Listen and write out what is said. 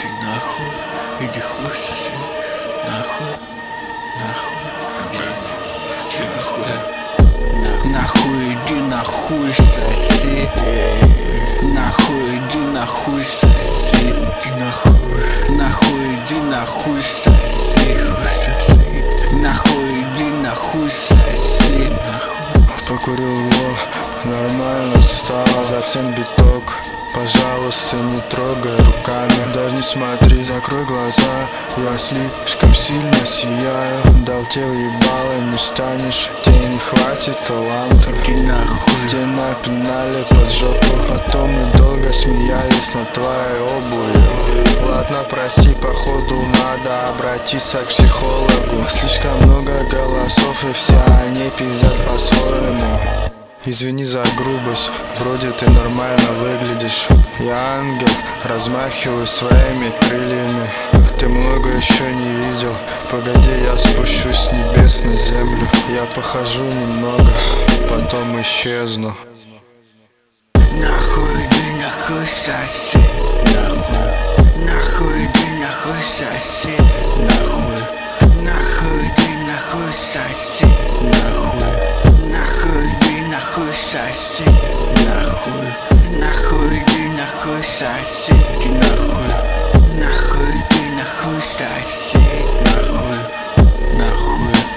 Иди нахуй, иди хуй соси. Нахуй, нахуй, нахуй. Нахуй, иди нахуй соси. Нахуй, иди нахуй соси. Иди нахуй, нахуй, иди нахуй соси. Нахуй, иди нахуй соси. Нахуй. Покурил его, нормально стало, затем биток. Пожалуйста, не трогай руками, даже не смотри, закрой глаза. Я слишком сильно сияю, дал тебе ебало, не станешь. Тебе не хватит таланта. Иди нахуй. Тебе напинали под жопу, потом мы долго смеялись над твоей обувью. Ладно, прости, походу надо обратиться к психологу. Слишком много голосов и все они пиздят по-своему. Извини за грубость, вроде ты нормально выглядишь. Я ангел, размахиваю своими крыльями. Ты много еще не видел. Погоди, я спущусь с небес на землю. Я похожу немного, потом исчезну. Нахуй, иди нахуй соси. Нахуй, нахуй, иди нахуй соси. Нахуй, нахуй, иди нахуй соси. Нахуй, нахуй, иди нахуй соси. Нахуй, нахуй, иди нахуй соси. Иди нахуй, нахуй, иди нахуй соси. Нахуй, нахуй.